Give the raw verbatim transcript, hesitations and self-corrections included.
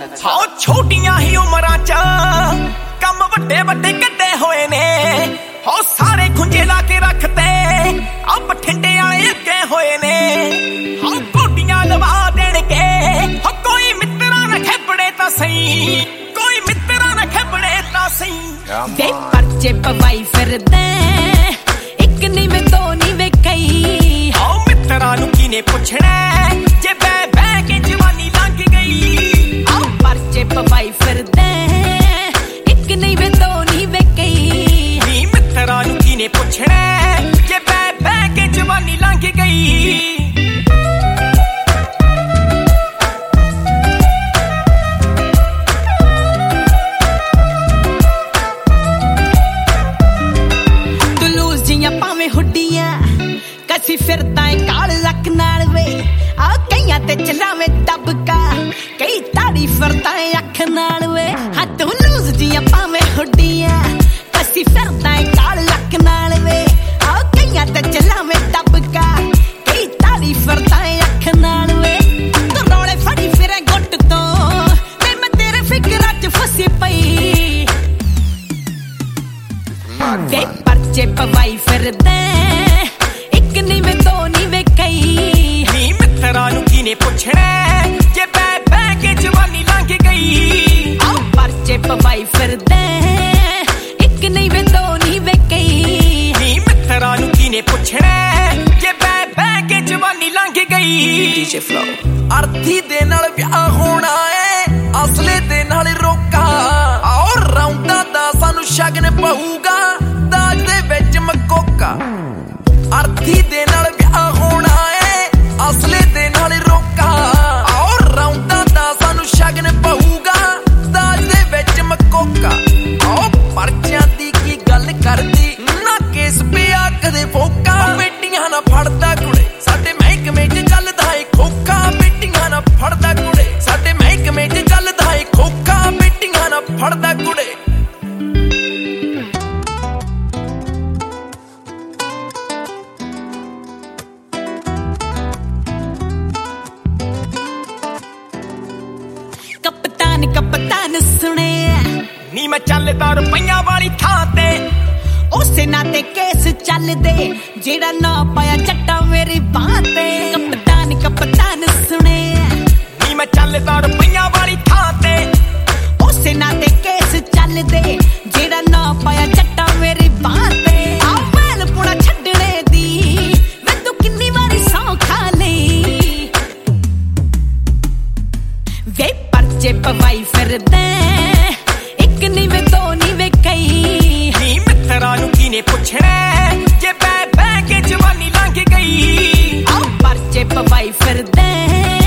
हाँ छोटियां ही उमरां च कम वड्डे वड्डे कड्डे होए ने हो सारे खुंजे ला के रखते अब बठिंडे आए अगे होए ने हाँ गोडियां लवा देणगे हो कोई मित्रा ना खेपड़े तां सही कोई मित्रा ना खेपड़े तां सही दे परचे पवाई फिरदे एक नी वे दो नी वे कई हाँ मित्रा नू कीने पुछना जे बै बै के जवानी लंघ गई आओ परचे पवाई फिरदे एक नी वे दो नी वे कई नी मित्रा नू कीने पुछना जे बै बै के जवानी लंघ गई कसी फिरदा है काल लक नाल वे आ कईयां ते चलावे दबका कई ताड़ी फिरदा है अख नाल वे हां तू लूज जियां पावे हुड्डियां कसी फिरदा है काल लक नाल वे आ कईयां ते चलावे दबका कई ताड़ी फिरदा है अख नाल वे तू रोले फड़ी फिरे गुੱਟ ਤੋਂ ते मैं तेरे फिकरां च फसी पई ते परचे पवाई फिरदे नी वे दो नी वे कई नी मित्रा नू कीने पुछना जे बै बै के जवानी लंघ गई आओ परचे पवाई फिरदे एक नी वे दो नी वे कई नी मित्रा नू कीने पुछना जे बै बै के जवानी लंघ गई डीजे फ्लो अर्थी दे नाल विआह होना है असले दे नाल रोका और रौंदा दा सानू शगन पऊगा दाज दे विच मकोका अर्थी दे नाल विआह होना है असले दे नाल रोका और रौंदा दा सानू शगन पऊगा दाज दे विच मकोका ओ परचियां दी की गल करदी ना केस पिया कदे फोका बेटियां ना फड़दा कुड़े साडे महकमे च चलदा है खोखा बेटियां ना फड़दा कुड़े साडे महकमे च चलदा है खोखा बेटियां ना फड़दा कुड़े कप्तान सुने नी मैं चलदा रुपइया वाली थां ते उसे नाते केस चल दे जेड़ा ना पाया चट्टा मेरी बाह ते कप्तान कप्तान सुने नी मैं चलदा रुपइया वाली थां ते उसे नाते केस चल दे जेड़ा ना पाया चट्टा मेरी बाह ते आ मैल पुणा छड्डने दी मैं तू किन्नी वारी सौ खा लई वे परचे पवाई फिरदे एक नी वे दो नी वे कई नी मित्रा नू कीने पुछना जे बै बै के जवानी लंघ गई आओ परचे पवाई फिरदे